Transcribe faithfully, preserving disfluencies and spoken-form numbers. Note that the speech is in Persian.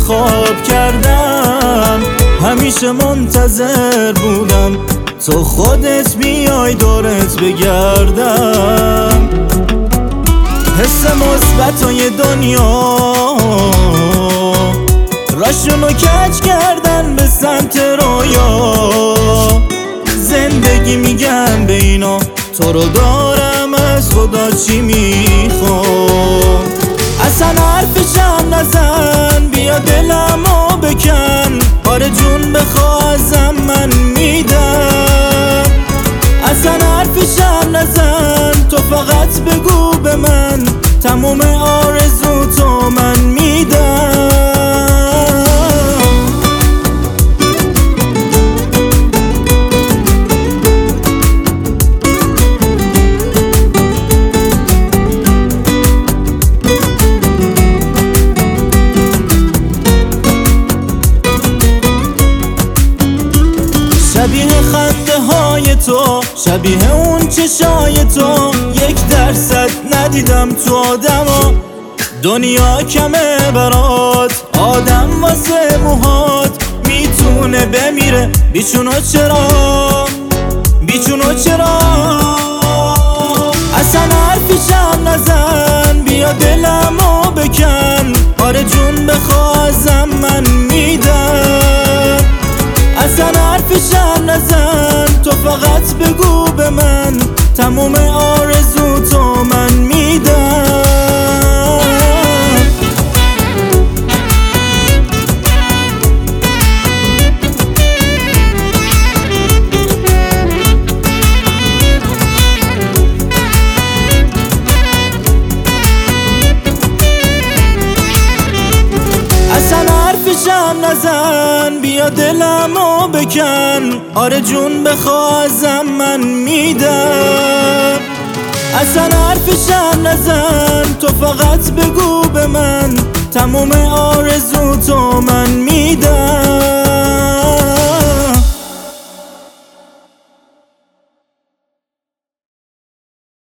خواب کردم، همیشه منتظر بودم تو خودت بیای دورت بگردم. حس مثبتای دنیا راشونو کج کردن به سمت رویا. زندگی میگم به اینا تو رو دارم، از خدا چی میخوام؟ اصلا حرفشم نزن، بیا دلمو بکن، آره جون بخوا ازم من میدم. اصلا حرفشم نزن، تو فقط بگو به من، تموم آرزو تو من میدم. شبیه خنده های تو، شبیه اون چشای تو، یک درصد ندیدم تو آدما. دنیا کمه برات، آدم واسه موهات میتونه بمیره، بیچونو چرا بیچونو چرا؟ اصلا حرفشم نزن، بیا دلمو بکن، آره جون بخوا ازم من میدم. اصلا حرفشم نزن، تو فقط بگو به من، تموم آرزو تو من میدم. اصلا حرفشم نزن، بیا دلمو بکن، آره جون بخوا ازم من میدم. اصلا حرفشم نزن، تو فقط بگو به من، تموم آرزو تو من میدم.